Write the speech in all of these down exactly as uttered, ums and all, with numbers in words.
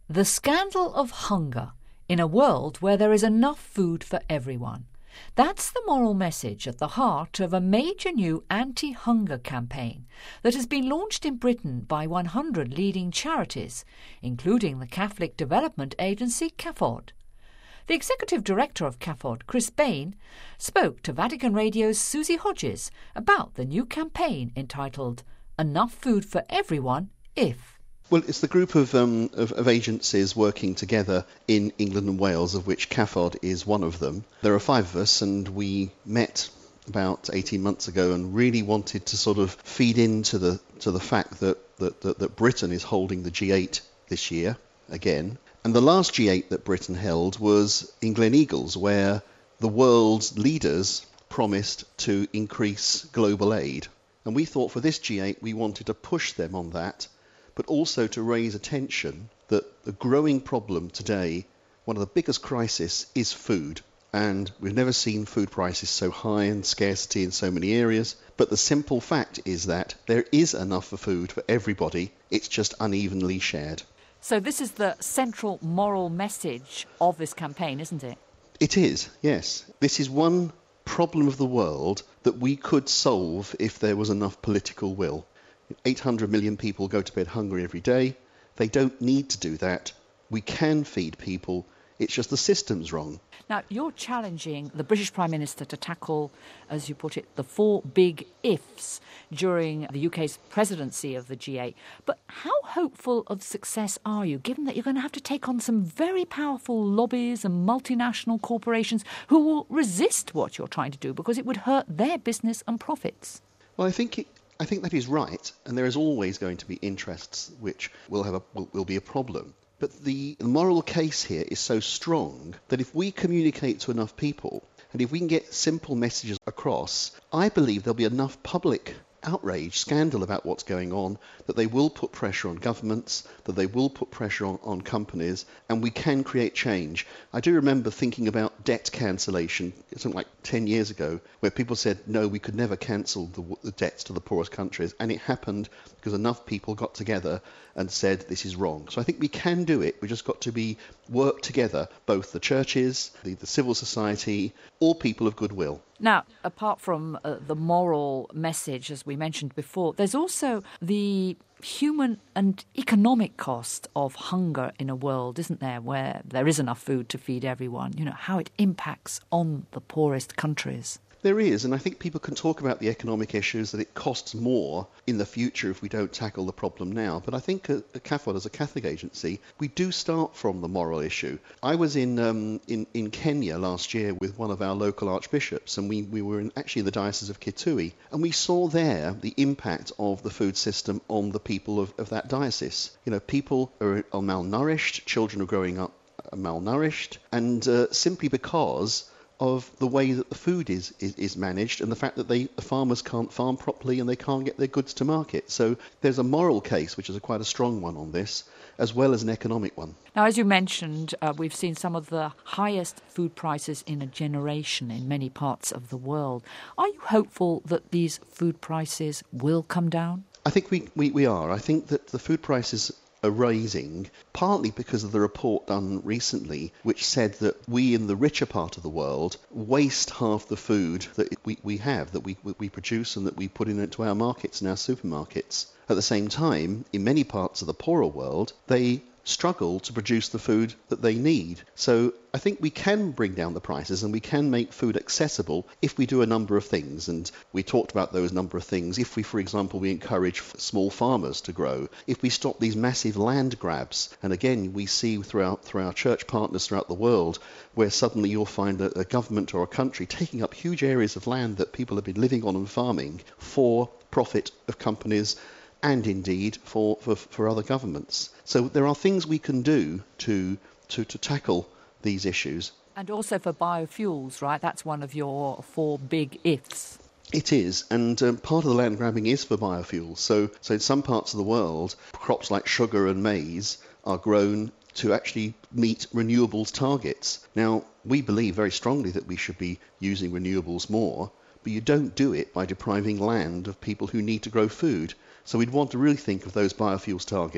The scandal of hunger in a world where there is enough food for everyone. That's the moral message at the heart of a major new anti-hunger campaign that has been launched in Britain by one hundred leading charities, including the Catholic development agency CAFOD. The executive director of CAFOD, Chris Bain, spoke to Vatican Radio's Susie Hodges about the new campaign entitled Enough Food for Everyone If. Well, it's the group of, um, of, of agencies working together in England and Wales, of which CAFOD is one of them. There are five of us, and we met about eighteen months ago and really wanted to sort of feed into the to the fact that, that, that, that Britain is holding the G eight this year, again. And the last G eight that Britain held was in Gleneagles, where the world's leaders promised to increase global aid. And we thought for this G eight we wanted to push them on that, but also to raise attention that the growing problem today, one of the biggest crises, is food. And we've never seen food prices so high and scarcity in so many areas. But the simple fact is that there is enough for food for everybody. It's just unevenly shared. So this is the central moral message of this campaign, isn't it? It is, yes. This is one problem of the world that we could solve if there was enough political will. eight hundred million people go to bed hungry every day. They don't need to do that. We can feed people. It's just the system's wrong. Now, you're challenging the British Prime Minister to tackle, as you put it, the four big ifs during the U K's presidency of the G eight. But how hopeful of success are you, given that you're going to have to take on some very powerful lobbies and multinational corporations who will resist what you're trying to do because it would hurt their business and profits? Well, I think it I think that is right, and there is always going to be interests which will have a, will, will be a problem. But the moral case here is so strong that if we communicate to enough people, and if we can get simple messages across, I believe there'll be enough public outrage, scandal about what's going on, that they will put pressure on governments, that they will put pressure on, on companies, and we can create change. I do remember thinking about debt cancellation, something like ten years ago, where people said, no, we could never cancel the, the debts to the poorest countries, and it happened because enough people got together and said this is wrong. So I think we can do it. We just got to be work together, both the churches, the, the civil society, all people of goodwill. Now, apart from uh, the moral message, as we mentioned before, there's also the human and economic cost of hunger in a world, isn't there, where there is enough food to feed everyone, you know, how it impacts on the poorest countries. There is, and I think people can talk about the economic issues, that it costs more in the future if we don't tackle the problem now. But I think at CAFOD, as a Catholic agency, we do start from the moral issue. I was in um, in, in Kenya last year with one of our local archbishops, and we, we were in actually the Diocese of Kitui, and we saw there the impact of the food system on the people of, of that diocese. You know, people are, are malnourished, children are growing up malnourished, and uh, simply because of the way that the food is, is, is managed and the fact that they, the farmers can't farm properly and they can't get their goods to market. So there's a moral case, which is a quite a strong one on this, as well as an economic one. Now, as you mentioned, uh, we've seen some of the highest food prices in a generation in many parts of the world. Are you hopeful that these food prices will come down? I think we, we, we are. I think that the food prices are rising, partly because of the report done recently, which said that we in the richer part of the world waste half the food that we, we have, that we, we produce and that we put into our markets and our supermarkets. At the same time, in many parts of the poorer world, they struggle to produce the food that they need. So I think we can bring down the prices and we can make food accessible if we do a number of things. And we talked about those number of things. If we, for example, we encourage small farmers to grow, if we stop these massive land grabs, and again, we see throughout through our church partners throughout the world, where suddenly you'll find a, a government or a country taking up huge areas of land that people have been living on and farming for profit of companies and indeed for, for, for other governments. So there are things we can do to, to, to tackle these issues. And also for biofuels, right? That's one of your four big ifs. It is, and um, part of the land grabbing is for biofuels. So, so in some parts of the world, crops like sugar and maize are grown to actually meet renewables targets. Now, we believe very strongly that we should be using renewables more, but you don't do it by depriving land of people who need to grow food. So we'd want to really think of those biofuels targets.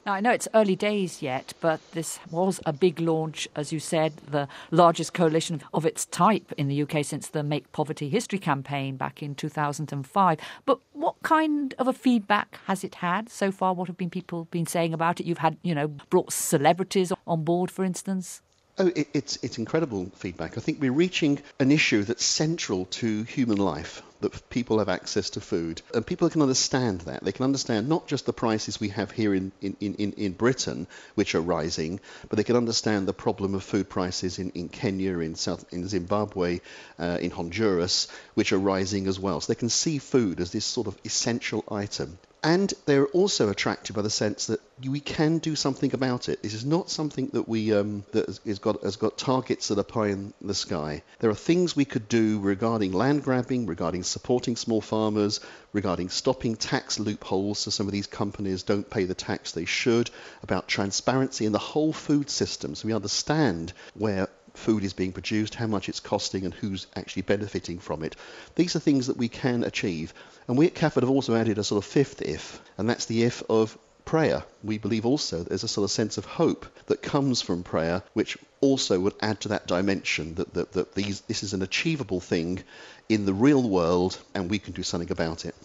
Now, I know it's early days yet, but this was a big launch, as you said, the largest coalition of its type in the U K since the Make Poverty History campaign back in two thousand five. But what kind of a feedback has it had so far? What have been people been saying about it? You've had, you know, brought celebrities on board, for instance. Oh, it, it's it's incredible feedback. I think we're reaching an issue that's central to human life, that people have access to food. And people can understand that. They can understand not just the prices we have here in, in, in, in Britain, which are rising, but they can understand the problem of food prices in, in Kenya, in South, in Zimbabwe, uh, in Honduras, which are rising as well. So they can see food as this sort of essential item. And they're also attracted by the sense that we can do something about it. This is not something that we um, that has, has got has got targets that are pie in the sky. There are things we could do regarding land grabbing, regarding supporting small farmers, regarding stopping tax loopholes so some of these companies don't pay the tax they should, about transparency in the whole food system so we understand where food is being produced, how much it's costing and who's actually benefiting from it. These are things that we can achieve. And we at C A F E D have also added a sort of fifth if, and that's the if of prayer. We believe also that there's a sort of sense of hope that comes from prayer, which also would add to that dimension that, that, that these, this is an achievable thing in the real world and we can do something about it.